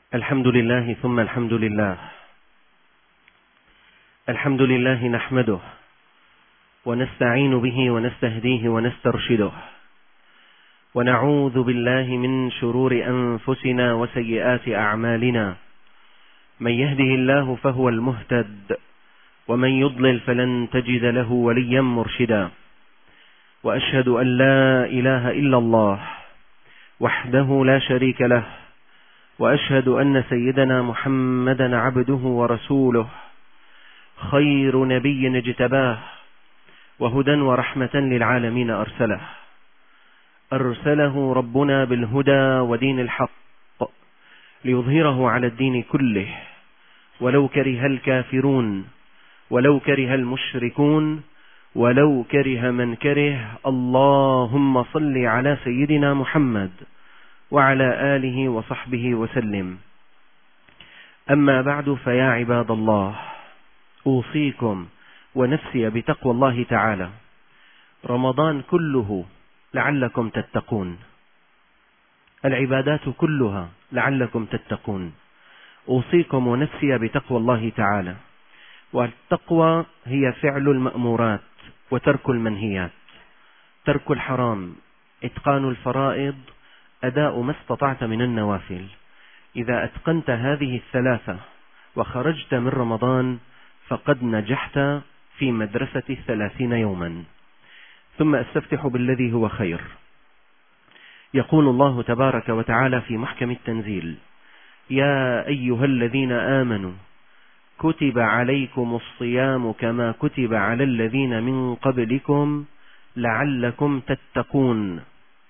الحمد لله ثم الحمد لله. الحمد لله نحمده ونستعين به ونستهديه ونسترشده، ونعوذ بالله من شرور أنفسنا وسيئات أعمالنا. من يهده الله فهو المهتد، ومن يضلل فلن تجد له وليا مرشدا. وأشهد أن لا إله إلا الله وحده لا شريك له، وأشهد أن سيدنا محمدا عبده ورسوله، خير نبي اجتباه، وهدى ورحمة للعالمين أرسله ربنا بالهدى ودين الحق ليظهره على الدين كله، ولو كره الكافرون، ولو كره المشركون، ولو كره من كره. اللهم صل على سيدنا محمد وعلى آله وصحبه وسلم. أما بعد، فيا عباد الله، أوصيكم ونفسي بتقوى الله تعالى. رمضان كله لعلكم تتقون، العبادات كلها لعلكم تتقون. أوصيكم ونفسي بتقوى الله تعالى. والتقوى هي فعل المأمورات وترك المنهيات، ترك الحرام، إتقان الفرائض، أداء ما استطعت من النوافل. إذا أتقنت هذه الثلاثة وخرجت من رمضان فقد نجحت في مدرسة 30 يوما. ثم أستفتح بالذي هو خير. يقول الله تبارك وتعالى في محكم التنزيل: يا أيها الذين آمنوا كتب عليكم الصيام كما كتب على الذين من قبلكم لعلكم تتقون.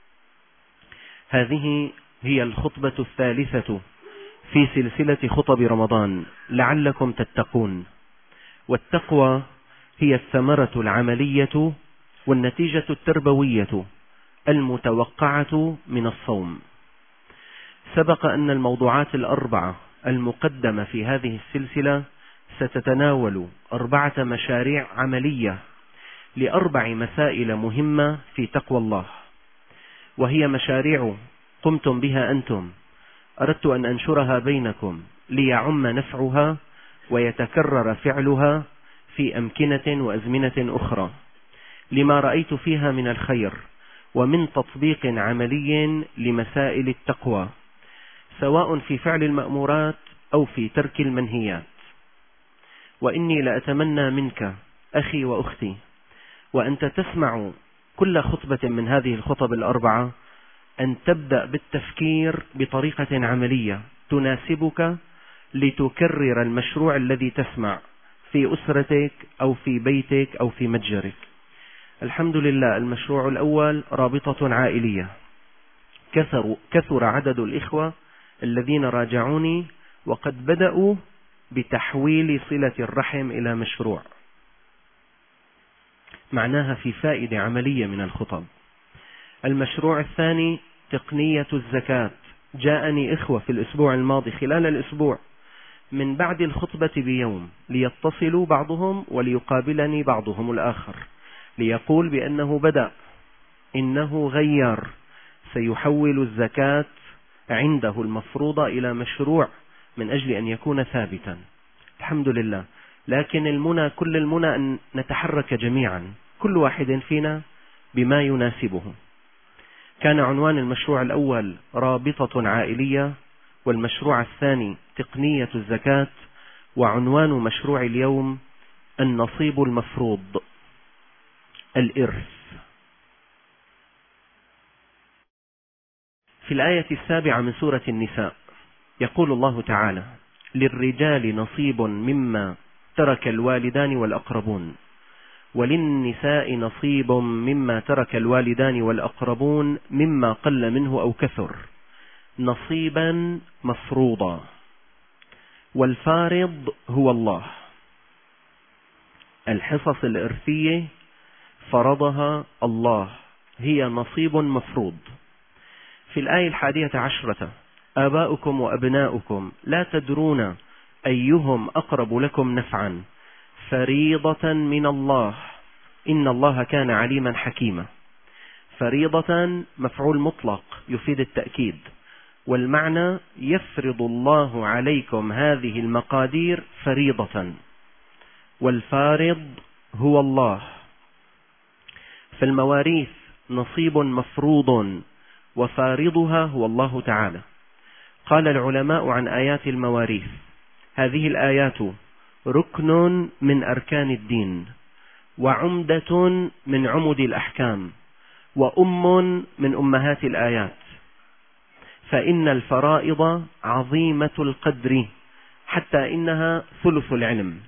هذه هي الخطبة الثالثة في سلسلة خطب رمضان، لعلكم تتقون. والتقوى هي الثمرة العملية والنتيجة التربوية المتوقعة من الصوم. سبق أن الموضوعات الأربعة المقدمة في هذه السلسلة ستتناول 4 مشاريع عملية ل4 مسائل مهمة في تقوى الله، وهي مشاريع قمتم بها أنتم. أردت أن أنشرها بينكم ليعم نفعها ويتكرر فعلها في أمكنة وأزمنة أخرى، لما رأيت فيها من الخير ومن تطبيق عملي لمسائل التقوى، سواء في فعل المأمورات أو في ترك المنهيات. وإني لأتمنى منك أخي وأختي، وأنت تسمع كل خطبة من هذه الخطب ال4، أن تبدأ بالتفكير بطريقة عملية تناسبك لتكرر المشروع الذي تسمع في أسرتك أو في بيتك أو في متجرك. الحمد لله، المشروع الأول رابطة عائلية. كثر عدد الإخوة الذين راجعوني وقد بدأوا بتحويل صلة الرحم إلى مشروع، معناها في فائدة عملية من الخطب. المشروع الثاني تقنية الزكاة. جاءني إخوة في الأسبوع الماضي خلال الأسبوع من بعد الخطبة بيوم ليتصلوا بعضهم وليقابلني بعضهم الآخر ليقول بأنه بدأ، إنه غير، سيحول الزكاة عنده المفروضة إلى مشروع من أجل أن يكون ثابتا. الحمد لله. لكن المنى، كل المنى أن نتحرك جميعا، كل واحد فينا بما يناسبه. كان عنوان المشروع الأول رابطة عائلية، والمشروع الثاني تقنية الزكاة، وعنوان مشروع اليوم النصيب المفروض، الإرث. في الآية 7 من سورة النساء يقول الله تعالى: للرجال نصيب مما ترك الوالدان والأقربون، وللنساء نصيب مما ترك الوالدان والأقربون مما قل منه أو كثر، نصيبا مفروضا. والفارض هو الله. الحصص الإرثية فرضها الله، هي نصيب مفروض. في الآية 11: آباؤكم وأبناؤكم لا تدرون أيهم أقرب لكم نفعا، فريضة من الله، إن الله كان عليما حكيما. فريضة مفعول مطلق يفيد التأكيد، والمعنى يفرض الله عليكم هذه المقادير فريضة، والفارض هو الله. فالمواريث نصيب مفروض، وفارضها هو الله تعالى. قال العلماء عن آيات المواريث: هذه الآيات ركن من أركان الدين، وعمدة من عمد الأحكام، وأم من أمهات الآيات، فإن الفرائض عظيمة القدر حتى إنها ثلث العلم.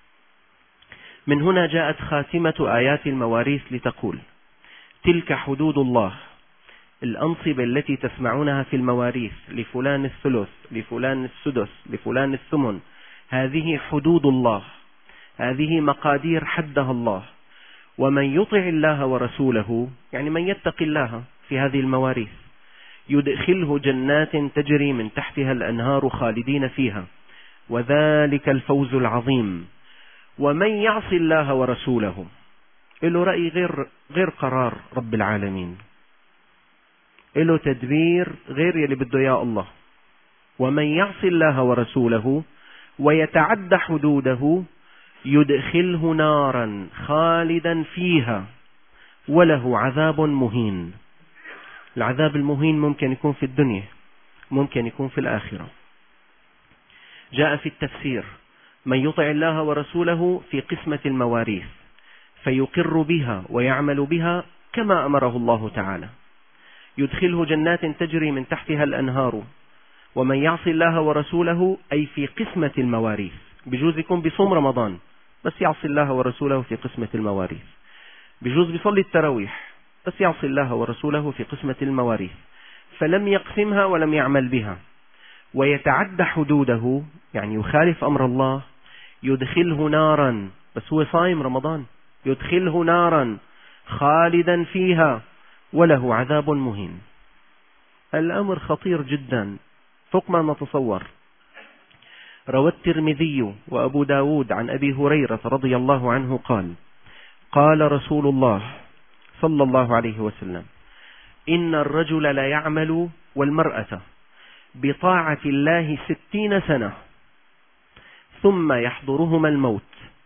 من هنا جاءت خاتمة آيات المواريث لتقول: تلك حدود الله. الأنصبة التي تسمعونها في المواريث، لفلان الثلث، لفلان السدس، لفلان الثمن، هذه حدود الله، هذه مقادير حدها الله. ومن يطع الله ورسوله، يعني من يتق الله في هذه المواريث، يدخله جنات تجري من تحتها الأنهار خالدين فيها، وذلك الفوز العظيم. ومن يعص الله ورسوله، له رأي غير قرار رب العالمين، له تدبير غير يلي بده يا الله. ومن يعص الله ورسوله ويتعد حدوده يدخله نارا خالدا فيها وله عذاب مهين. العذاب المهين ممكن يكون في الدنيا، ممكن يكون في الآخرة. جاء في التفسير: من يطع الله ورسوله في قسمة المواريث فيقر بها ويعمل بها كما أمره الله تعالى، يدخله جنات تجري من تحتها الأنهار. ومن يعص الله ورسوله أي في قسمة المواريث، بجوز يكون بصوم رمضان بس يعصي الله ورسوله في قسمة المواريث، بجوز بيصلي التراويح بس يعصي الله ورسوله في قسمة المواريث، فلم يقسمها ولم يعمل بها، ويتعدى حدوده يعني يخالف أمر الله، يدخله نارا، بس هو صايم رمضان، يدخله نارا خالدا فيها وله عذاب مهين. الأمر خطير جدا فوق ما نتصور. روى الترمذي وأبو داود عن أبي هريرة رضي الله عنه قال: قال رسول الله صلى الله عليه وسلم: إن الرجل لا يعمل والمرأة بطاعة الله 60 سنة ثم يحضرهما الموت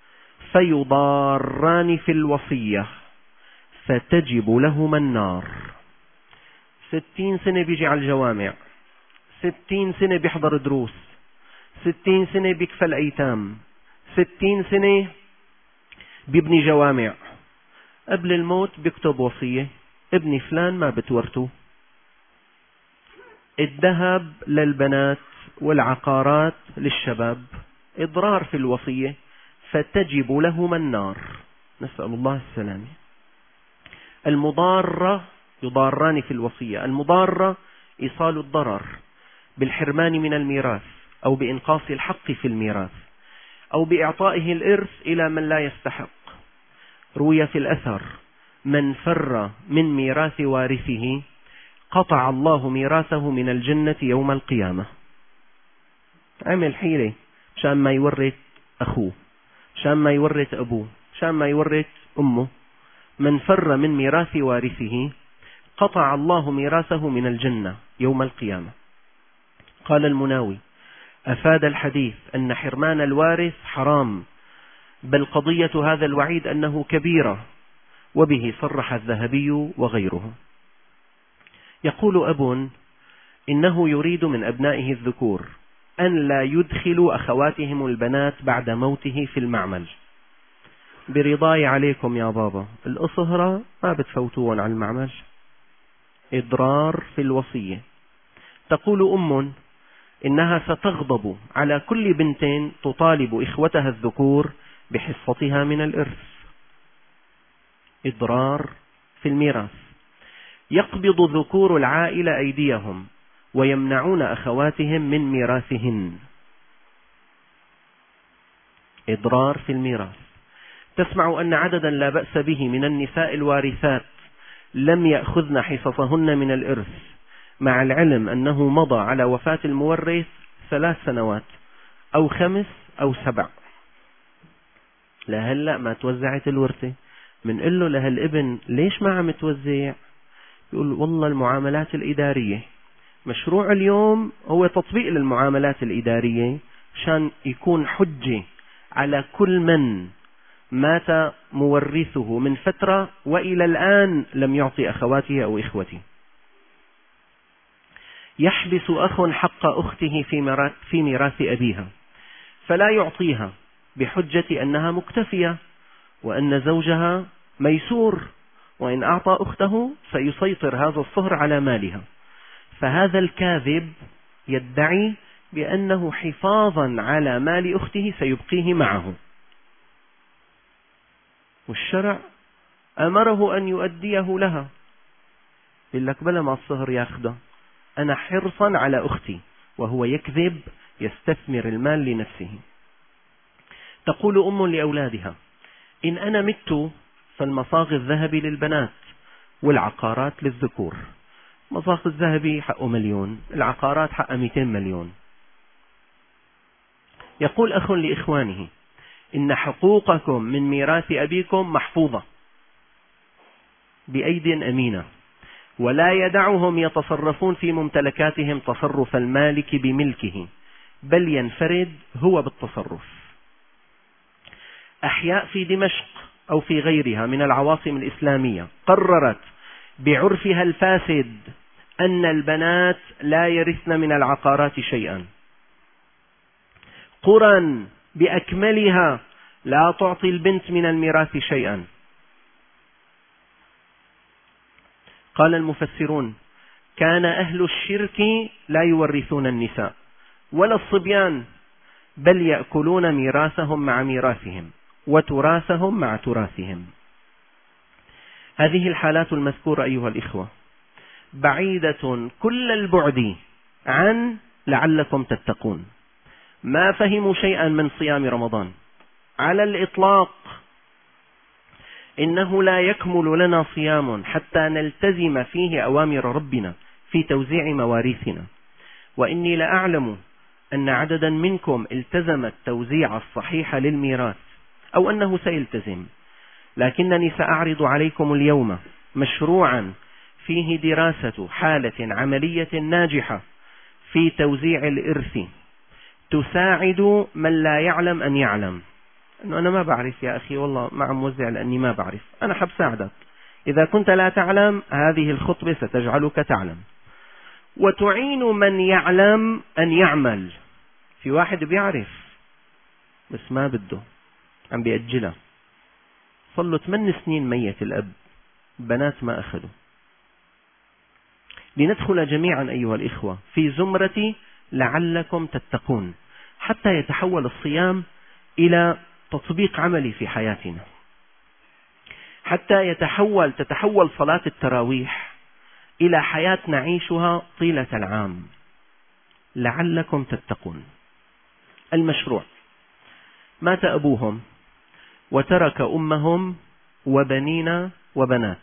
فيضاران في الوصية فتجب لهما النار. 60 سنة بيجي على الجوامع، 60 سنة بيحضر دروس، 60 سنة بيكفل أيتام، 60 سنة بيبني جوامع، قبل الموت بيكتب وصية: ابني فلان ما بتورثه، الذهب للبنات والعقارات للشباب، إضرار في الوصية فتجب لهما النار، نسأل الله السلامة. المضارة يضاران في الوصية، المضارة إيصال الضرر بالحرمان من الميراث أو بإنقاص الحق في الميراث أو بإعطائه الإرث إلى من لا يستحق. روي في الأثر: من فر من ميراث وارثه قطع الله ميراثه من الجنة يوم القيامة. عمل حيلة شان ما يورث أخوه، شان ما يورث أبوه، شان ما يورث أمه. من فر من ميراث وارثه قطع الله ميراثه من الجنة يوم القيامة. قال المناوي: أفاد الحديث أن حرمان الوارث حرام، بل قضية هذا الوعيد أنه كبيرة، وبه صرح الذهبي وغيره. يقول أب: إنه يريد من أبنائه الذكور أن لا يدخلوا أخواتهم البنات بعد موته في المعمل. برضاي عليكم يا بابا، الأصهرة ما بتفوتون على المعمل، إضرار في الوصية. تقول أم إنها ستغضب على كل بنت تطالب إخوتها الذكور بحصتها من الإرث. إضرار في الميراث. يقبض ذكور العائلة أيديهم ويمنعون أخواتهم من ميراثهن. إضرار في الميراث. تسمع أن عددا لا بأس به من النساء الوارثات لم يأخذن حصصهن من الإرث، مع العلم أنه مضى على وفاة المورث 3 سنوات أو 5 أو 7. لهلأ ما توزعت الورثة. منقل له لهالابن: ليش ما عم توزع؟ يقول: والله المعاملات الإدارية مشروع اليوم هو تطبيق للمعاملات الإدارية عشان يكون حجة على كل من مات مورثه من فترة وإلى الآن لم يعطي أخواته أو إخوته. يحبس أخ حق أخته في ميراث أبيها فلا يعطيها بحجة أنها مكتفية وأن زوجها ميسور، وإن أعطى أخته سيسيطر هذا الصهر على مالها. فهذا الكاذب يدعي بأنه حفاظا على مال أخته سيبقيه معه، والشرع أمره أن يؤديه لها. يقول لك بلا ما الصهر ياخده، أنا حرصا على أختي، وهو يكذب يستثمر المال لنفسه. تقول أم لأولادها: إن أنا مت فالمصاغ الذهبي للبنات والعقارات للذكور. مصاغ الذهبي حقه 1,000,000، العقارات حقه 200 مليون. يقول أخ لإخوانه: إن حقوقكم من ميراث أبيكم محفوظة بأيد أمينة، ولا يدعهم يتصرفون في ممتلكاتهم تصرف المالك بملكه، بل ينفرد هو بالتصرف. أحياء في دمشق أو في غيرها من العواصم الإسلامية قررت بعرفها الفاسد أن البنات لا يرثن من العقارات شيئا. قرى بأكملها لا تعطي البنت من الميراث شيئا. قال المفسرون: كان أهل الشرك لا يورثون النساء ولا الصبيان، بل يأكلون ميراثهم مع ميراثهم وتراثهم مع تراثهم. هذه الحالات المذكورة أيها الإخوة بعيدة كل البعد عن لعلكم تتقون. ما فهموا شيئا من صيام رمضان على الإطلاق. إنه لا يكمل لنا صيام حتى نلتزم فيه أوامر ربنا في توزيع مواريثنا. وإني لأعلم أن عددا منكم التزم التوزيع الصحيح للميراث أو أنه سيلتزم، لكنني سأعرض عليكم اليوم مشروعا فيه دراسة حالة عملية ناجحة في توزيع الإرث تساعد من لا يعلم أن يعلم. أنه أنا ما بعرف يا أخي، والله ما عم وزع لأني ما بعرف، أنا حب ساعدك. إذا كنت لا تعلم هذه الخطبة ستجعلك تعلم، وتعين من يعلم أن يعمل. في واحد بيعرف بس ما بده، عم بيأجلها، صلوا 8 سنين ميت الأب، بنات ما أخذوا. لندخل جميعا أيها الإخوة في زمرة لعلكم تتقون، حتى يتحول الصيام إلى تطبيق عملي في حياتنا، حتى تتحول صلاة التراويح إلى حياة نعيشها طيلة العام. لعلكم تتقون. المشروع: مات أبوهم وترك أمهم وبنين وبنات،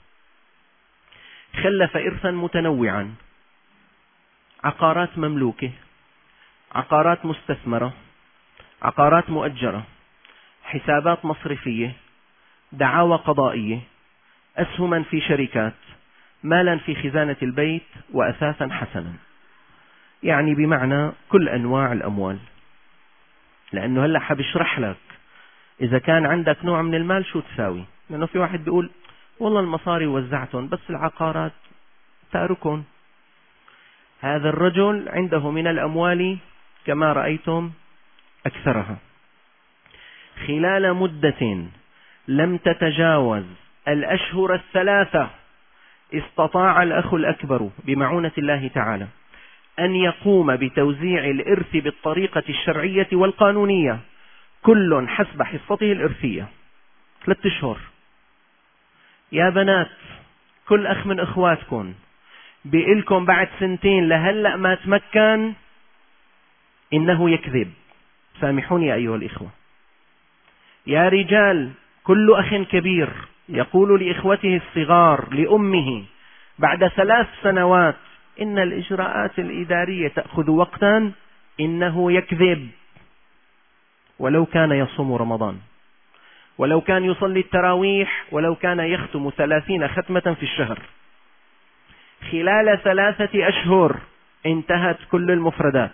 خلف إرثا متنوعا: عقارات مملوكة، عقارات مستثمرة، عقارات مؤجرة، حسابات مصرفية، دعاوى قضائية، أسهما في شركات، مالا في خزانة البيت، وأثاثا حسنا. يعني بمعنى كل أنواع الأموال. لأنه هلأ حبشرح لك إذا كان عندك نوع من المال شو تساوي. لأنه في واحد بيقول والله المصاري وزعتهم بس العقارات تاركون. هذا الرجل عنده من الأموال كما رأيتم أكثرها. خلال مدة لم تتجاوز الأشهر 3 استطاع الأخ الأكبر بمعونة الله تعالى أن يقوم بتوزيع الإرث بالطريقة الشرعية والقانونية، كل حسب حصته الإرثية. 3 أشهر. يا بنات، كل أخ من إخواتكم بيقلكم بعد 2 لهلأ ما تمكن، إنه يكذب. سامحوني أيها الإخوة. يا رجال، كل أخ كبير يقول لإخوته الصغار لأمه بعد 3 سنوات إن الإجراءات الإدارية تأخذ وقتا، إنه يكذب. ولو كان يصوم رمضان، ولو كان يصلي التراويح، ولو كان يختم 30 ختمة في الشهر، خلال 3 أشهر انتهت كل المفردات.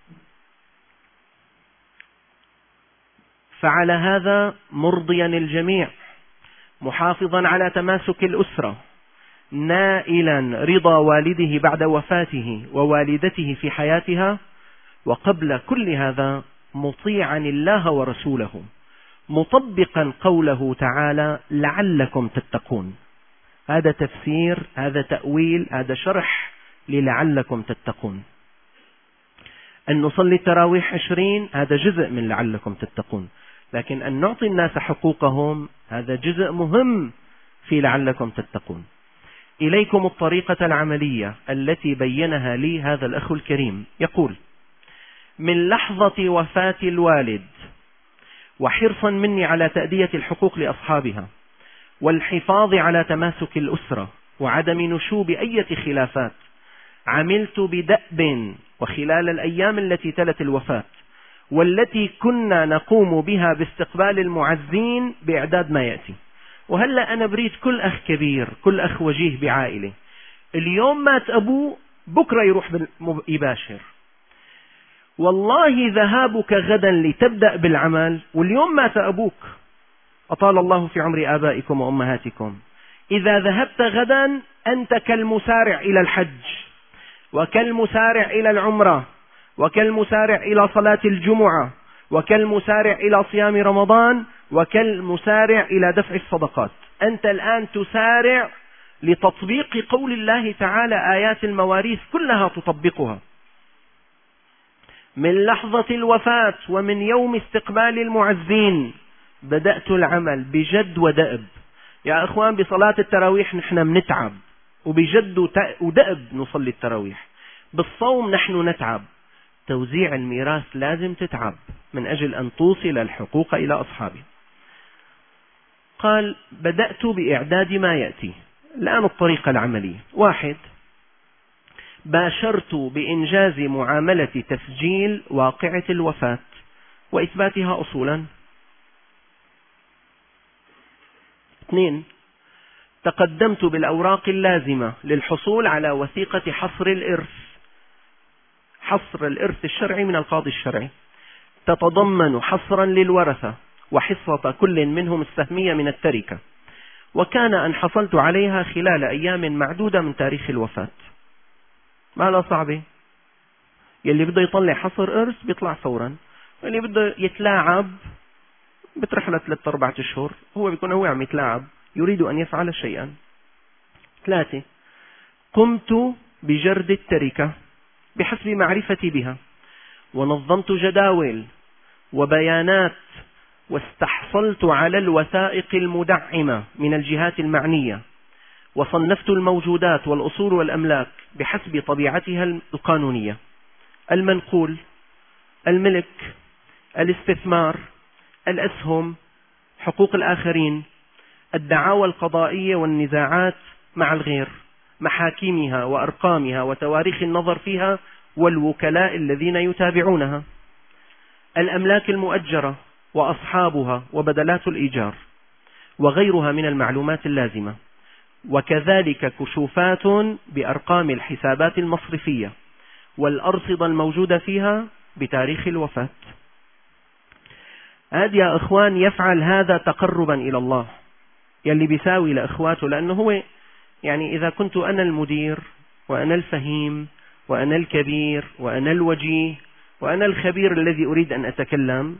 فعلى هذا مرضيا الجميع، محافظا على تماسك الأسرة، نائلا رضا والده بعد وفاته ووالدته في حياتها، وقبل كل هذا مطيعا الله ورسوله، مطبقا قوله تعالى لعلكم تتقون. هذا تفسير، هذا تأويل، هذا شرح للعلكم تتقون. أن نصلي التراويح 20 هذا جزء من لعلكم تتقون، لكن أن نعطي الناس حقوقهم هذا جزء مهم في لعلكم تتقون. إليكم الطريقة العملية التي بينها لي هذا الأخ الكريم. يقول: من لحظة وفاة الوالد، وحرصا مني على تأدية الحقوق لأصحابها، والحفاظ على تماسك الأسرة، وعدم نشوب أي خلافات، عملت بدأب وخلال الأيام التي تلت الوفاة والتي كنا نقوم بها باستقبال المعزين بإعداد ما يأتي. وهلأ أنا بريد كل أخ كبير، كل أخ وجيه بعائلة، اليوم مات أبوه بكرة يروح يباشر. والله ذهابك غدا لتبدأ بالعمل واليوم مات أبوك، أطال الله في عمر آبائكم وأمهاتكم، إذا ذهبت غدا أنت كالمسارع إلى الحج، وكالمسارع إلى العمرة، وكالمسارع إلى صلاة الجمعة، وكالمسارع إلى صيام رمضان، وكالمسارع إلى دفع الصدقات. أنت الآن تسارع لتطبيق قول الله تعالى، آيات المواريث كلها تطبقها. من لحظة الوفاة ومن يوم استقبال المعزين بدأت العمل بجد ودأب. يا أخوان، بصلاة التراويح نحن بنتعب، وبجد ودأب نصلي التراويح. بالصوم نحن نتعب. توزيع الميراث لازم تتعب من أجل أن توصل الحقوق إلى أصحابه. قال: بدأت بإعداد ما يأتي. الآن الطريقة العملية: 1. باشرت بإنجاز معاملة تسجيل واقعة الوفاة وإثباتها أصولا. 2. تقدمت بالأوراق اللازمة للحصول على وثيقة حصر الإرث، حصر الإرث الشرعي من القاضي الشرعي، تتضمن حصرا للورثة وحصة كل منهم السهمية من التركة، وكان أن حصلت عليها خلال أيام معدودة من تاريخ الوفاة. ما لا صعبة، يلي بده يطلع حصر إرث بيطلع فورا، واللي بده يتلاعب بترح له 3-4 أشهر، هو بيكون هو عم يتلاعب يريد أن يفعل شيئا. 3. قمت بجرد التركة بحسب معرفتي بها، ونظمت جداول وبيانات، واستحصلت على الوثائق المدعمة من الجهات المعنية، وصنفت الموجودات والأصول والأملاك بحسب طبيعتها القانونية: المنقول، الملك، الاستثمار، الأسهم، حقوق الآخرين، الدعاوى القضائية والنزاعات مع الغير، محاكمها وأرقامها وتواريخ النظر فيها والوكلاء الذين يتابعونها، الأملاك المؤجرة وأصحابها وبدلات الإيجار، وغيرها من المعلومات اللازمة، وكذلك كشوفات بأرقام الحسابات المصرفية والأرصدة الموجودة فيها بتاريخ الوفاة. هذا يا أخوان يفعل هذا تقربا إلى الله، يلي بيساوي لأخواته، لأنه هو يعني إذا كنت أنا المدير وأنا الفهيم وأنا الكبير وأنا الوجيه وأنا الخبير الذي أريد أن أتكلم،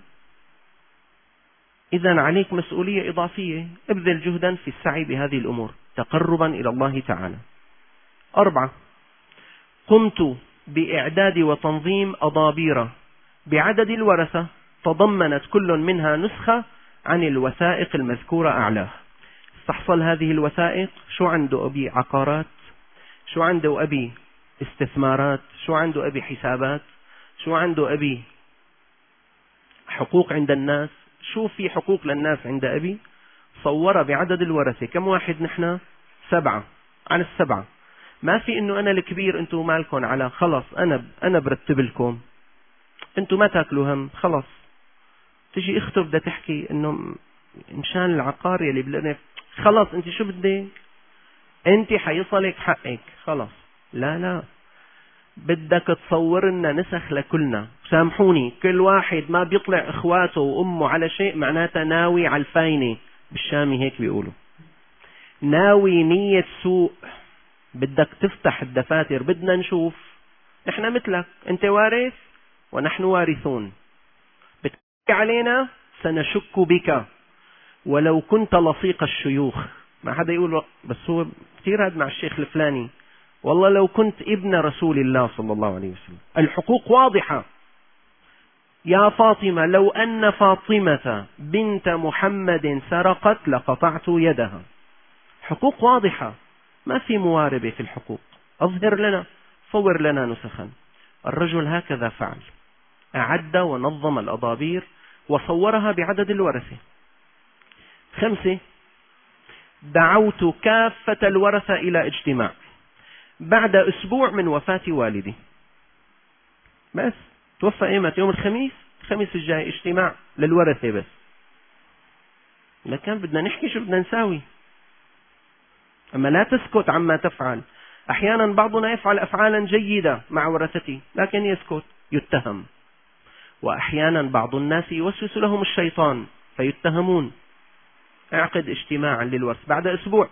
إذن عليك مسؤولية إضافية، ابذل جهدا في السعي بهذه الأمور تقربا إلى الله تعالى. 4. قمت بإعداد وتنظيم أضابير بعدد الورثة تضمنت كل منها نسخة عن الوثائق المذكورة أعلاه. استحصل هذه الوثائق، شو عنده أبي عقارات، شو عنده أبي استثمارات، شو عنده أبي حسابات، شو عنده أبي حقوق عند الناس، شو في حقوق للناس عند أبي، صور بعدد الورثة. كم واحد نحن؟ 7. عن 7 ما في إنه أنا الكبير أنتوا مالكم على، خلص أنا برتب لكم، أنتوا ما تاكلوا هم، خلص. تجي اخته بدها تحكي إنه مشان العقار يلي بلنا، خلص أنت شو بدك، أنت حيصلك حقك، خلص. لا، بدك تصور لنا نسخ لكلنا. سامحوني، كل واحد ما بيطلع اخواته وامه على شيء معناته ناوي على الفاينة، بالشامي هيك بيقولوا، ناوي نية سوء. بدك تفتح الدفاتر، بدنا نشوف. نحن مثلك، انت وارث ونحن وارثون، بتحكي علينا سنشك بك ولو كنت لصيق الشيوخ. ما حدا يقول بس هو كثير هذا مع الشيخ الفلاني، والله لو كنت ابن رسول الله صلى الله عليه وسلم. الحقوق واضحة. يا فاطمة لو أن فاطمة بنت محمد سرقت لقطعت يدها. حقوق واضحة، ما في مواربة في الحقوق. أظهر لنا، صور لنا نسخا. الرجل هكذا فعل، أعد ونظم الأضابير وصورها بعدد الورثة. 5، دعوت كافة الورثة إلى اجتماع بعد أسبوع من وفاة والدي. بس توفى ايمت؟ يوم الخميس الجاي اجتماع للورثة بس. لكن بدنا نحكي شو بدنا نساوي. أما لا تسكت عما تفعل. أحيانا بعضنا يفعل أفعالا جيدة مع ورثته لكن يسكت، يتهم. وأحيانا بعض الناس يوسوس لهم الشيطان فيتهمون. اعقد اجتماعا للورث بعد أسبوع.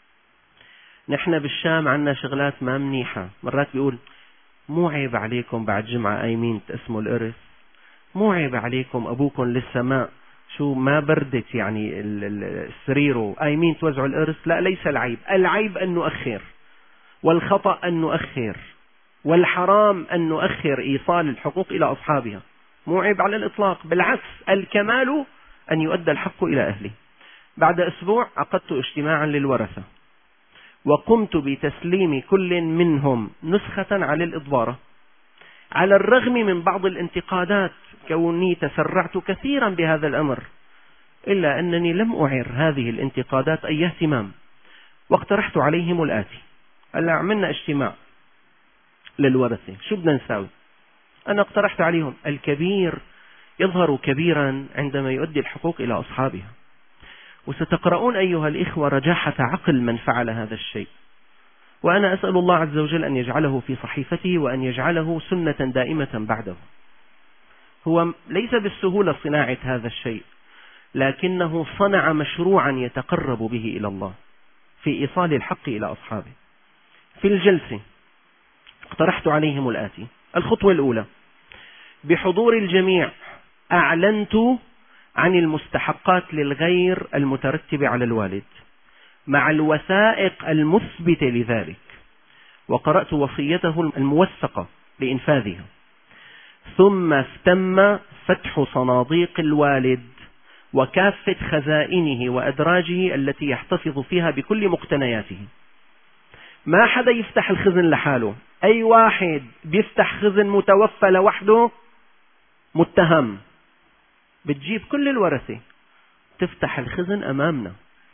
نحن بالشام عنا شغلات ما منيحة. مرات بيقول مو عيب عليكم بعد جمعة قايمين تقسموا الإرث؟ مو عيب عليكم أبوكم للسماء شو ما بردت يعني السرير قايمين توزعوا الإرث؟ لا، ليس العيب. العيب أن نؤخر، والخطأ أن نؤخر، والحرام أن نؤخر إيصال الحقوق إلى أصحابها. مو عيب على الإطلاق، بالعكس الكمال أن يؤدى الحق إلى أهله. بعد أسبوع عقدت اجتماعا للورثة وقمت بتسليم كل منهم نسخة على الإضبارة، على الرغم من بعض الانتقادات كوني تسرعت كثيرا بهذا الأمر، إلا أنني لم أعر هذه الانتقادات أي اهتمام، واقترحت عليهم الآتي. هلا عملنا اجتماع للورثة، شو بدنا نساوي؟ أنا اقترحت عليهم الكبير يظهر كبيرا عندما يؤدي الحقوق إلى أصحابها. وستقرؤون أيها الإخوة رجاحة عقل من فعل هذا الشيء، وأنا أسأل الله عز وجل أن يجعله في صحيفته وأن يجعله سنة دائمة بعده. هو ليس بالسهولة صناعة هذا الشيء، لكنه صنع مشروعا يتقرب به إلى الله في إيصال الحق إلى أصحابه. في الجلسة اقترحت عليهم الآتي. الخطوة الأولى: بحضور الجميع أعلنت عن المستحقات للغير المترتبة على الوالد مع الوثائق المثبتة لذلك، وقرأت وصيته الموثقة لإنفاذها. ثم اهتم فتح صناديق الوالد وكافة خزائنه وأدراجه التي يحتفظ فيها بكل مقتنياته. ما حدا يفتح الخزن لحاله. أي واحد بيفتح خزن متوفى لوحده متهم. بتجيب كل الورثة، تفتح الخزن أمامنا،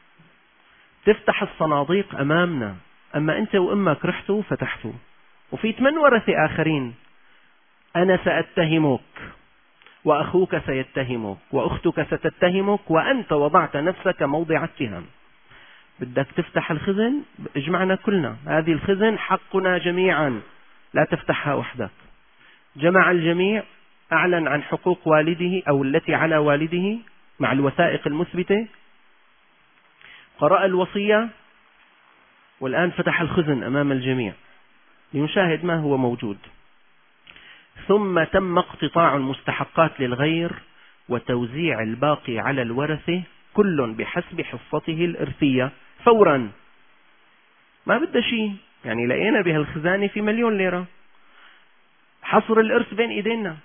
تفتح الصناديق أمامنا. أما أنت وأمك رحتوا فتحتوا، وفي 8 ورثة آخرين. أنا سأتهمك، وأخوك سيتهمك، وأختك ستتهمك، وأنت وضعت نفسك موضع اتهام. بدك تفتح الخزن، اجمعنا كلنا. هذه الخزن حقنا جميعا، لا تفتحها وحدك. جمع الجميع، أعلن عن حقوق والده أو التي على والده مع الوثائق المثبتة، قرأ الوصية، والآن فتح الخزن أمام الجميع لنشاهد ما هو موجود. ثم تم اقتطاع المستحقات للغير وتوزيع الباقي على الورثة كل بحسب حصته الإرثية فورا. ما بدأ شيء، يعني لقينا بهالخزانة في 1,000,000 ليرة، حصر الإرث بين إيدينا.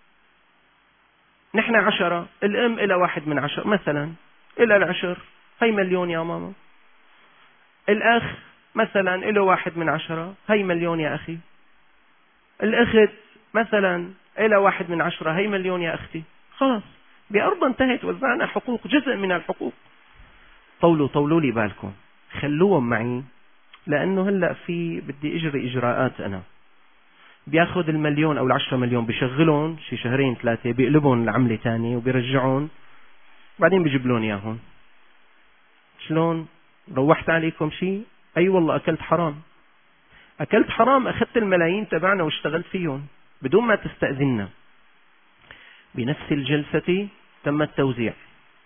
نحن 10، الأم إلى 1/10 مثلا، إلى 10، هي 1,000,000 يا ماما. الأخ مثلا إلى 1/10، هي 1,000,000 يا أخي. الأخت مثلا إلى 1/10، هي 1,000,000 يا أختي. خلاص، بأرض انتهت، وزعنا حقوق، جزء من الحقوق. طولوا لي بالكم، خلوهم معي، لأنه هلأ بدي أجري إجراءات. أنا بياخذ 1,000,000 أو 10,000,000، بيشغلون شي 2-3 شهور، بيقلبون العملة تاني وبيرجعون، بعدين بيجيبلون إياهم. شلون؟ روحت عليكم شيء؟ أي والله أكلت حرام. أكلت حرام، أخذت الملايين تبعنا واشتغلت فيهم بدون ما تستأذننا. بنفس الجلسة تم التوزيع.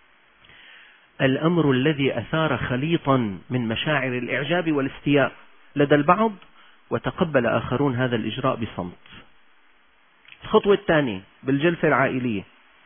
الأمر الذي أثار خليطا من مشاعر الإعجاب والاستياء لدى البعض، وتقبل آخرون هذا الإجراء بصمت. الخطوة الثانية بالجلسة العائلية،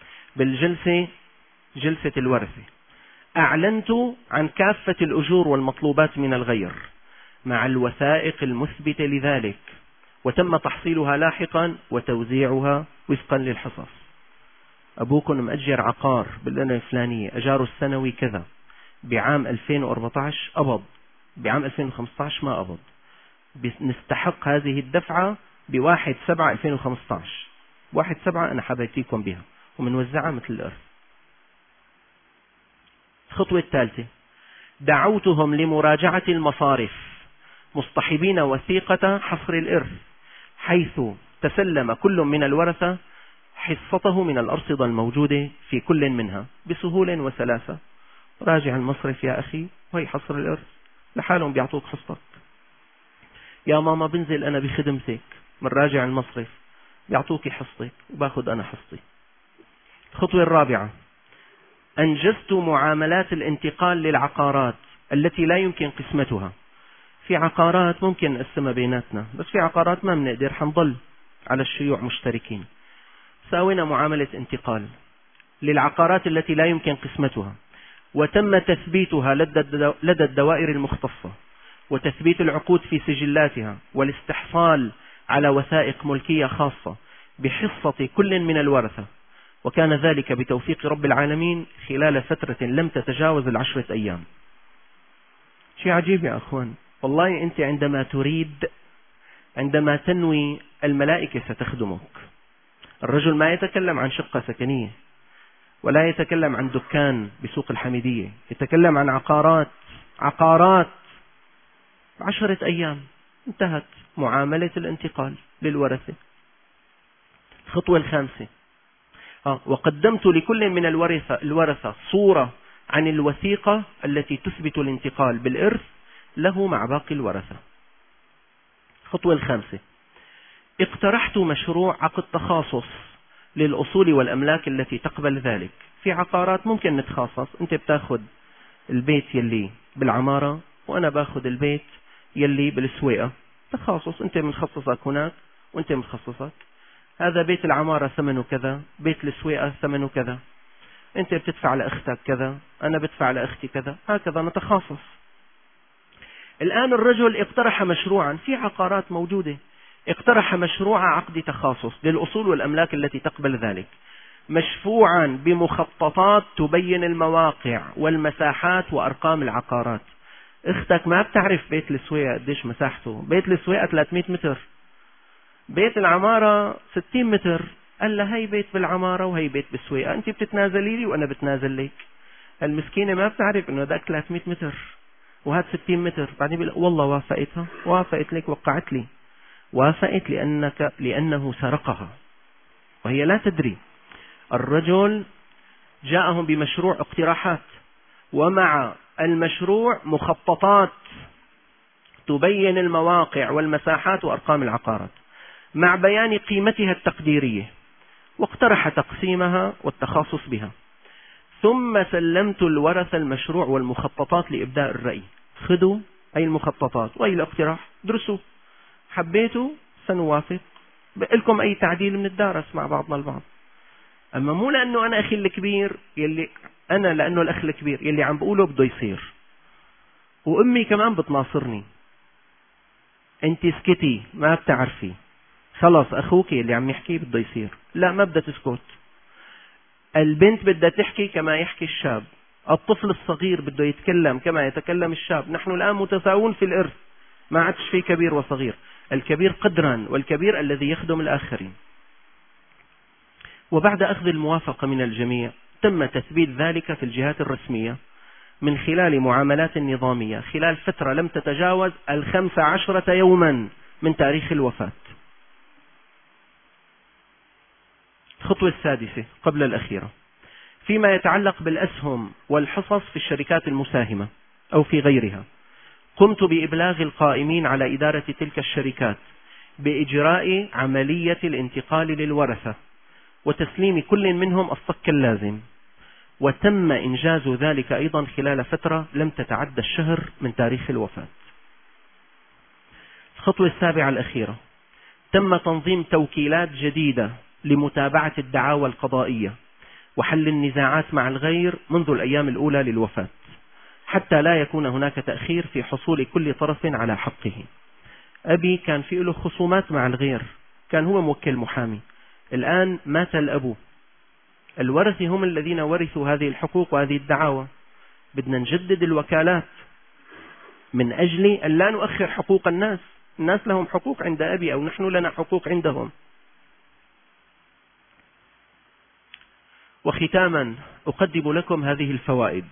جلسة الورثة، أعلنت عن كافة الأجور والمطلوبات من الغير مع الوثائق المثبتة لذلك، وتم تحصيلها لاحقا وتوزيعها وفقا للحصص. أبوكم مأجر عقار بالليلة الفلانية، أجاره السنوي كذا، بعام 2014 أبض، بعام 2015 ما أبض، نستحق هذه الدفعة ب1/7/2015، 1/7 أنا حبيتيكم بها ومنوزعها مثل الإرث. الخطوة الثالثة، دعوتهم لمراجعة المصارف مصطحبين وثيقة حصر الإرث، حيث تسلم كل من الورثة حصته من الأرصدة الموجودة في كل منها بسهولة وسلاسة. راجع المصرف يا أخي وهي حصر الإرث، لحالهم بيعطوك حصتك. يا ماما بنزل أنا بخدمتك، من راجع المصرف بيعطوك حصتك وباخد أنا حصتي. الخطوة الرابعة، أنجزت معاملات الانتقال للعقارات التي لا يمكن قسمتها. في عقارات ممكن نقسمها بيناتنا، بس في عقارات ما بنقدر، حنضل على الشيوع مشتركين. ساوينا معاملة انتقال للعقارات التي لا يمكن قسمتها، وتم تثبيتها لدى الدوائر المختصة، وتثبيت العقود في سجلاتها، والاستحصال على وثائق ملكية خاصة بحصة كل من الورثة، وكان ذلك بتوفيق رب العالمين خلال فترة لم تتجاوز 10 أيام. شيء عجيب يا أخوان، والله أنت عندما تنوي الملائكة ستخدمك. الرجل ما يتكلم عن شقة سكنية، ولا يتكلم عن دكان بسوق الحميدية، يتكلم عن عقارات 10 أيام انتهت معاملة الانتقال للورثة. الخطوة الخامسة، وقدمت لكل من الورثة صورة عن الوثيقة التي تثبت الانتقال بالإرث له مع باقي الورثة. الخطوة الخامسة، اقترحت مشروع عقد تخاصص للأصول والأملاك التي تقبل ذلك. في عقارات ممكن نتخاصص، أنت بتاخد البيت يلي بالعمارة وأنا باخد البيت يلي بالسويقة، تخاصص، أنت مخصصك هناك وأنت مخصصك، هذا بيت العمارة ثمنه كذا، بيت السويقة ثمنه كذا، أنت بتدفع لأختك كذا، أنا بدفع لأختي كذا، هكذا نتخاصص. الآن الرجل اقترح مشروعا في عقارات موجودة، اقترح مشروع عقد تخاصص للأصول والأملاك التي تقبل ذلك، مشفوعا بمخططات تبين المواقع والمساحات وأرقام العقارات. اختك ما بتعرف بيت السويقة قديش مساحته، بيت السويقة 300 متر، بيت العمارة 60 متر، قال لها هي بيت بالعمارة وهي بيت بالسويقة، انت بتتنازلي لي وانا بتنازل لك. المسكينة ما بتعرف انه ذاك 300 متر وهذا 60 متر، بعدين بيقول والله وافقتها، وافقت لك، وقعت لي، وافقت لأنه سرقها وهي لا تدري. الرجل جاءهم بمشروع اقتراحات، ومع المشروع مخططات تبين المواقع والمساحات وأرقام العقارات مع بيان قيمتها التقديرية، واقترح تقسيمها والتخاصص بها. ثم سلمت الورثة المشروع والمخططات لإبداء الرأي. خذوا أي المخططات وأي الاقتراح، درسوا، حبيتوا سنوافق، بقلكم أي تعديل من الدارس مع بعضنا البعض. أما مو لأنه أنا أخي الكبير لأنه الأخ الكبير يلي عم بقوله بده يصير، وأمي كمان بتناصرني، أنت اسكتي ما بتعرفي، خلاص أخوك اللي عم يحكي بده يصير، لا ما بدها تسكت. البنت بدها تحكي كما يحكي الشاب، الطفل الصغير بده يتكلم كما يتكلم الشاب. نحن الآن متساوون في الإرث، ما عادش في كبير وصغير، الكبير قدرا والكبير الذي يخدم الآخرين. وبعد أخذ الموافقة من الجميع تم تثبيت ذلك في الجهات الرسمية من خلال معاملات نظامية خلال فترة لم تتجاوز 15 يوما من تاريخ الوفاة. الخطوة السادسة قبل الأخيرة، فيما يتعلق بالأسهم والحصص في الشركات المساهمة أو في غيرها، قمت بإبلاغ القائمين على إدارة تلك الشركات بإجراء عملية الانتقال للورثة وتسليم كل منهم الصك اللازم، وتم إنجاز ذلك أيضا خلال فترة لم تتعدى الشهر من تاريخ الوفاة. الخطوة السابعة الأخيرة: تم تنظيم توكيلات جديدة لمتابعة الدعاوى القضائية وحل النزاعات مع الغير منذ الأيام الأولى للوفاة، حتى لا يكون هناك تأخير في حصول كل طرف على حقه. أبي كان في له خصومات مع الغير، كان هو موكل محامي، الآن مات الأب، الورثة هم الذين ورثوا هذه الحقوق وهذه الدعاوى. بدنا نجدد الوكالات من أجل أن لا نؤخر حقوق الناس. الناس لهم حقوق عند أبي أو نحن لنا حقوق عندهم. وختاما أقدم لكم هذه الفوائد.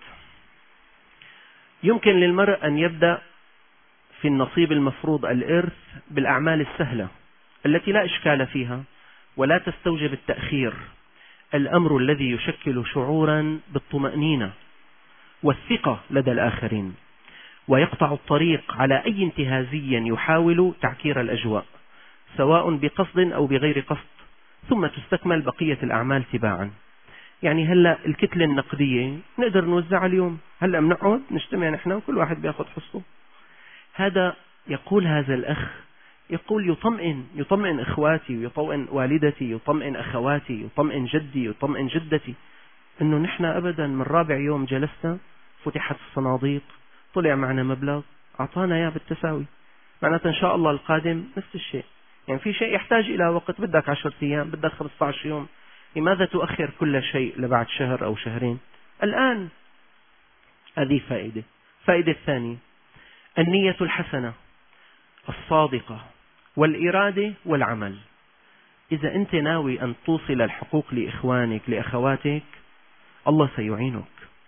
يمكن للمرء أن يبدأ في النصيب المفروض الإرث بالأعمال السهلة التي لا إشكال فيها ولا تستوجب التأخير، الأمر الذي يشكل شعورا بالطمأنينة والثقة لدى الآخرين، ويقطع الطريق على أي انتهازي يحاول تعكير الأجواء سواء بقصد أو بغير قصد، ثم تستكمل بقية الأعمال تباعا. يعني هلأ الكتلة النقدية نقدر نوزعها اليوم، هلأ بنقعد نجتمع نحن وكل واحد بياخذ حصته. هذا يقول هذا الأخ، يقول يطمئن إخواتي، يطمئن والدتي، يطمئن أخواتي، يطمئن جدي، يطمئن جدتي، إنه نحن أبدا من رابع يوم جلسنا فتحت الصناديق، طلع معنا مبلغ أعطانا إياه بالتساوي، معناته إن شاء الله القادم نفس الشيء. يعني في شيء يحتاج إلى وقت، بدك 10 أيام، بدك 15 يوم، لماذا تؤخر كل شيء لبعد شهر أو شهرين؟ الآن. هذه فائدة. فائدة الثانية: النية الحسنة الصادقة والإرادة والعمل. إذا أنت ناوي أن توصل الحقوق لإخوانك لأخواتك، الله سيعينك،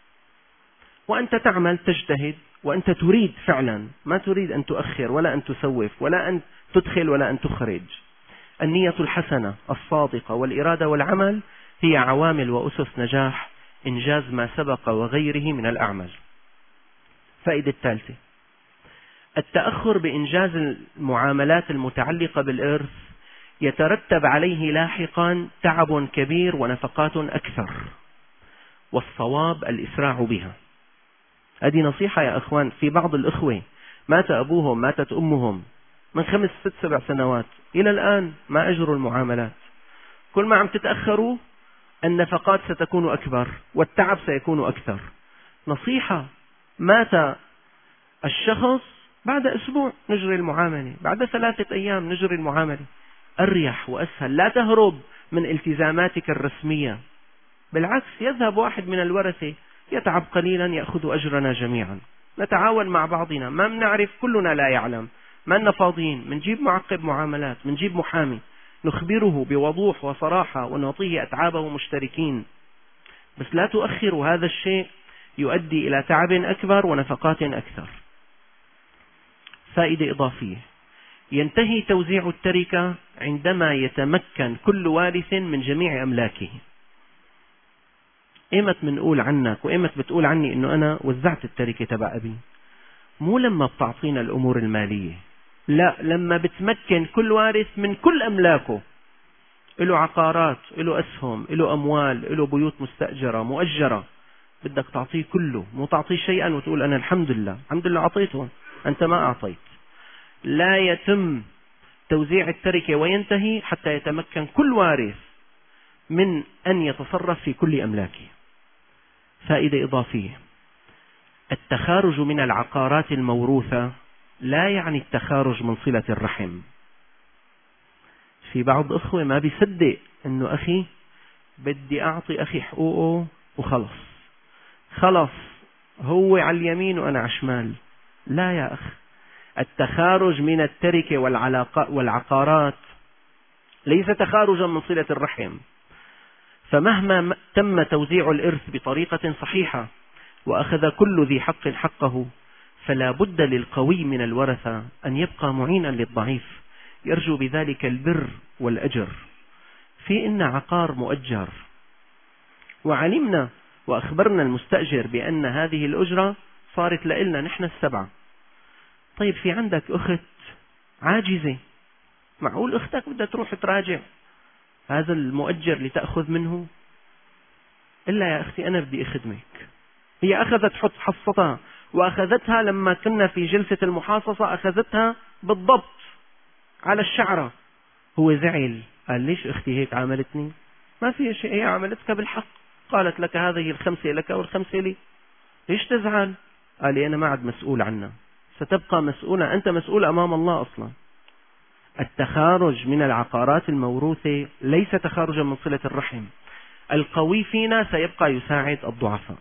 وأنت تعمل تجتهد، وأنت تريد فعلا، ما تريد أن تؤخر ولا أن تسوف ولا أن تدخل ولا أن تخرج. النية الحسنة الصادقة والإرادة والعمل هي عوامل وأسس نجاح إنجاز ما سبق وغيره من الأعمال. فائدة الثالثة: التأخر بإنجاز المعاملات المتعلقة بالإرث يترتب عليه لاحقا تعب كبير ونفقات أكثر، والصواب الإسراع بها. هذه نصيحة يا أخوان. في بعض الإخوة مات أبوهم، ماتت أمهم من 5 6 7 سنوات إلى الآن ما أجروا المعاملات. كل ما عم تتأخروا النفقات ستكون أكبر والتعب سيكون أكثر. نصيحة: مات الشخص بعد أسبوع نجري المعاملة، بعد 3 أيام نجري المعاملة، أريح وأسهل. لا تهرب من التزاماتك الرسمية، بالعكس يذهب واحد من الورثة يتعب قليلا يأخذ أجرنا جميعا، نتعاون مع بعضنا، ما بنعرف كلنا لا يعلم، ما لنا فاضيين، منجيب معقب معاملات، منجيب محامي نخبره بوضوح وصراحة ونعطيه أتعابه مشتركين. بس لا تؤخروا، هذا الشيء يؤدي إلى تعب أكبر ونفقات أكثر. فائدة إضافية: ينتهي توزيع التركة عندما يتمكن كل وارث من جميع أملاكه. إيمت بنقول عنك وإيمت بتقول عني إنه أنا وزعت التركة تبع أبي؟ مو لما بتعطينا الأمور المالية، لا، لما بتمكن كل وارث من كل أملاكه، له عقارات، له أسهم، له أموال، له بيوت مستأجرة مؤجرة، بدك تعطيه كله، مو تعطيه شيئا وتقول أنا الحمد لله أعطيتهم، أنت ما أعطيت. لا يتم توزيع التركة وينتهي حتى يتمكن كل وارث من أن يتصرف في كل أملاكه. فائدة إضافية: التخارج من العقارات الموروثة لا يعني التخارج من صلة الرحم. في بعض أخوة ما بيصدق إنه أخي بدي أعطي أخي حقوقه وخلص هو على اليمين وأنا على الشمال. لا يا أخ، التخارج من التركة والعقارات ليس تخارجا من صلة الرحم. فمهما تم توزيع الإرث بطريقة صحيحة وأخذ كل ذي حق حقه، فلا بد للقوي من الورثة أن يبقى معينا للضعيف يرجو بذلك البر والأجر. في إن عقار مؤجر وعلمنا وأخبرنا المستأجر بأن هذه الأجرة صارت لإلنا نحن السبعة، طيب في عندك أخت عاجزة، معقول أختك بدها تروح تراجع هذا المؤجر لتأخذ منه؟ إلا يا أختي أنا بدي أخدمك. هي أخذت حصتها، وأخذتها لما كنا في جلسة المحاصصة أخذتها بالضبط على الشعرة. هو زعل، قال ليش أختي هيك عاملتني؟ ما في شيء، هي عملتك بالحق، قالت لك هذه الخمسة لك والخمسة لي، ليش تزعل؟ قال لي أنا ما عاد مسؤول عنها، ستبقى مسؤولة، أنت مسؤول أمام الله. أصلا التخارج من العقارات الموروثة ليس تخارجا من صلة الرحم. القوي فينا سيبقى يساعد الضعفاء.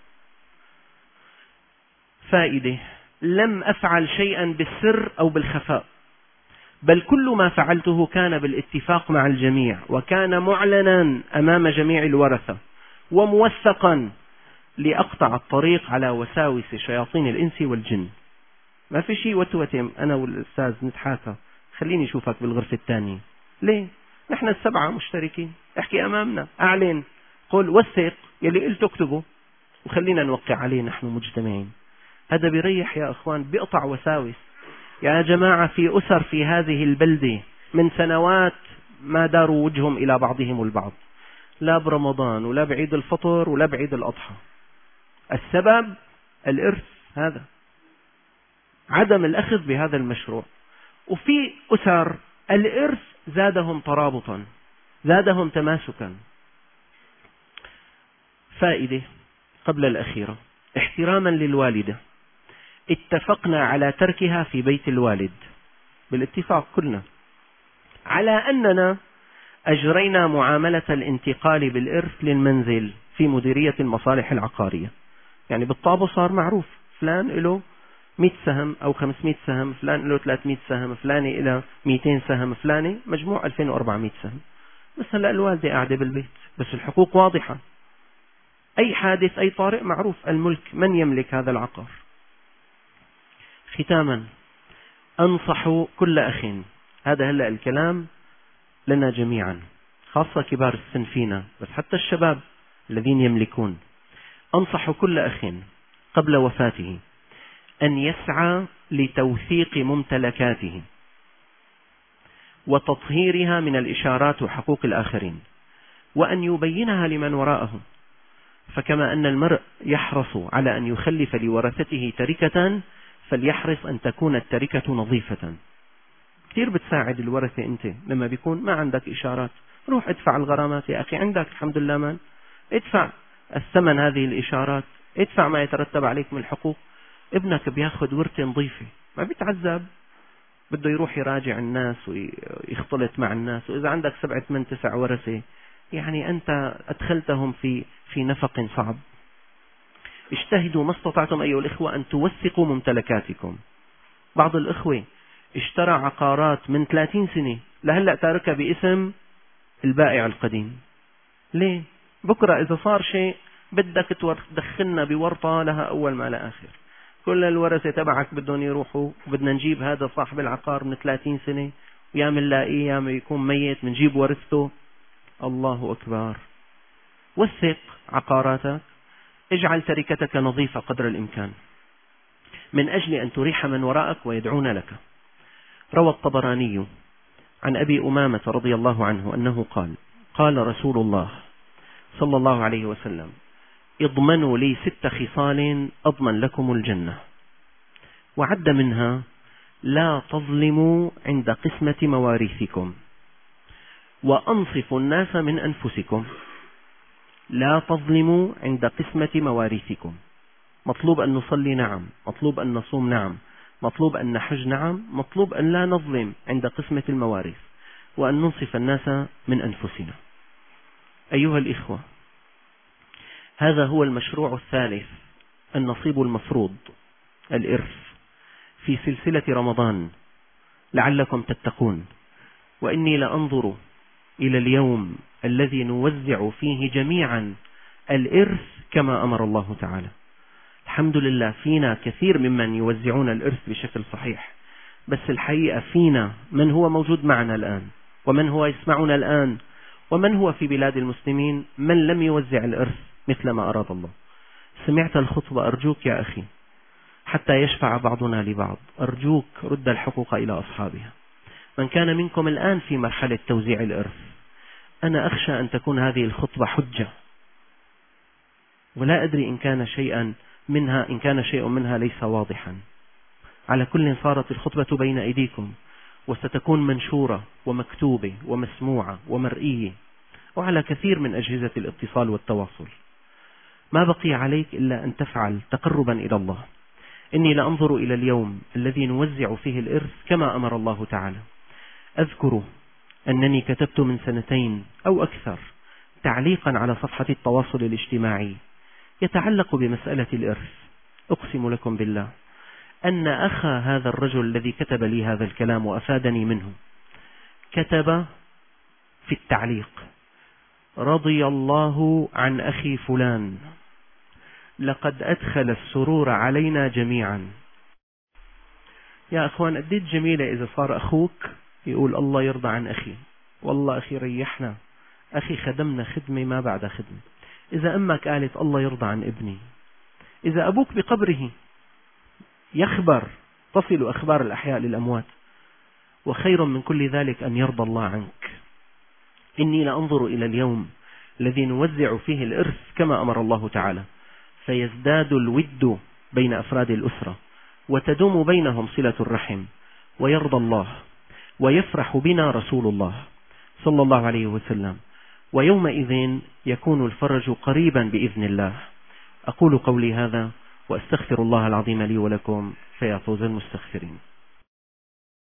فائدة: لم أفعل شيئا بالسر أو بالخفاء، بل كل ما فعلته كان بالاتفاق مع الجميع، وكان معلنا أمام جميع الورثة وموثقا لأقطع الطريق على وساوس شياطين الإنس والجن. ما في شيء وتوتم أنا والأستاذ نتحاكى، خليني أشوفك بالغرفة الثانية. ليه؟ نحن السبعة مشتركين، احكي أمامنا، أعلن، قل، وثق يلي قلت اكتبه وخلينا نوقع عليه نحن مجتمعين. هذا بيريح يا أخوان، بيقطع وساوس. يا جماعة في أسر في هذه البلدة من سنوات ما داروا وجههم إلى بعضهم البعض، لا برمضان ولا بعيد الفطر ولا بعيد الأضحى. السبب الإرث، هذا عدم الأخذ بهذا المشروع. وفي أسر الإرث زادهم ترابطا، زادهم تماسكا. فائدة قبل الأخيرة: احتراما للوالدة، اتفقنا على تركها في بيت الوالد بالاتفاق كلنا، على أننا أجرينا معاملة الانتقال بالإرث للمنزل في مديرية المصالح العقارية. يعني بالطابو صار معروف فلان له 100 سهم أو 500 سهم، فلان له 300 سهم، فلان له 200 سهم، فلان مجموع 2400 سهم. بس هلأ الوالدة قاعدة بالبيت، بس الحقوق واضحة. أي حادث أي طارئ معروف الملك، من يملك هذا العقار. ختاما: أنصح كل أخ، هذا هلأ الكلام لنا جميعا، خاصة كبار السن فينا، بس حتى الشباب الذين يملكون، أنصح كل أخ قبل وفاته أن يسعى لتوثيق ممتلكاته وتطهيرها من الإشارات وحقوق الآخرين، وأن يبينها لمن وراءه. فكما أن المرء يحرص على أن يخلف لورثته تركة، فليحرص أن تكون التركة نظيفة. كثير بتساعد الورثة أنت لما بيكون ما عندك إشارات، روح ادفع الغرامات يا أخي، عندك الحمد لله مال، ادفع الثمن هذه الإشارات، ادفع ما يترتب عليك من الحقوق. ابنك بياخد ورثة نظيفة، ما بيتعذب، بده يروح يراجع الناس ويختلط مع الناس. وإذا عندك 7 8 9 ورثة، يعني أنت أدخلتهم في نفق صعب. اجتهدوا ما استطعتم أيها الإخوة أن توثقوا ممتلكاتكم. بعض الإخوة اشترى عقارات من 30 سنة لهلأ تاركها باسم البائع القديم. ليه؟ بكرة إذا صار شيء بدك تدخلنا بورطة لها أول ما لا آخر. كل الورثة تبعك بدهم يروحوا، وبدنا نجيب هذا صاحب العقار من 30 سنة، ويا من لاقيه يا من يكون ميت منجيب ورثته. الله أكبر. وثق عقاراتك، اجعل تركتك نظيفة قدر الإمكان من أجل أن تريح من وراءك ويدعون لك. روى الطبراني عن أبي أمامة رضي الله عنه أنه قال: قال رسول الله صلى الله عليه وسلم: اضمنوا لي 6 خصال أضمن لكم الجنة، وعد منها: لا تظلموا عند قسمة مواريثكم، وأنصفوا الناس من أنفسكم. لا تظلموا عند قسمة مواريثكم. مطلوب أن نصلي، نعم. مطلوب أن نصوم، نعم. مطلوب أن نحج، نعم. مطلوب أن لا نظلم عند قسمة المواريث، وأن ننصف الناس من أنفسنا. أيها الإخوة، هذا هو المشروع الثالث، النصيب المفروض، الإرث، في سلسلة رمضان، لعلكم تتقون. وإني لأنظر إلى اليوم الذي نوزع فيه جميعا الإرث كما أمر الله تعالى. الحمد لله فينا كثير ممن يوزعون الإرث بشكل صحيح، بس الحقيقة فينا من هو موجود معنا الآن، ومن هو يسمعنا الآن، ومن هو في بلاد المسلمين من لم يوزع الإرث مثل ما أراد الله. سمعت الخطبة، أرجوك يا أخي حتى يشفع بعضنا لبعض. أرجوك رد الحقوق إلى أصحابها. من كان منكم الآن في مرحلة توزيع الإرث، أنا أخشى أن تكون هذه الخطبة حجة، ولا أدري إن كان شيء منها ليس واضحا. على كل صارت الخطبة بين أيديكم، وستكون منشورة ومكتوبة ومسموعة ومرئية، وعلى كثير من أجهزة الاتصال والتواصل. ما بقي عليك إلا أن تفعل تقربا إلى الله. إني لأنظر إلى اليوم الذي نوزع فيه الإرث كما أمر الله تعالى. أذكر أنني كتبت من 2 أو أكثر تعليقا على صفحة التواصل الاجتماعي يتعلق بمسألة الإرث. أقسم لكم بالله أن أخا هذا الرجل الذي كتب لي هذا الكلام وأفادني منه كتب في التعليق: رضي الله عن أخي فلان، لقد أدخل السرور علينا جميعا. يا أخوان، قديت جميلة إذا صار أخوك يقول الله يرضى عن أخي، والله أخي ريحنا، أخي خدمنا خدمة ما بعد خدمة. إذا أمك قالت الله يرضى عن ابني، إذا أبوك بقبره يخبر، تصل أخبار الأحياء للأموات. وخير من كل ذلك أن يرضى الله عنك. إني لأنظر إلى اليوم الذي نوزع فيه الإرث كما أمر الله تعالى، فيزداد الود بين أفراد الأسرة، وتدوم بينهم صلة الرحم، ويرضى الله، ويفرح بنا رسول الله صلى الله عليه وسلم، ويومئذ يكون الفرج قريبا بإذن الله. أقول قولي هذا وأستغفر الله العظيم لي ولكم، فيا فوز المستغفرين.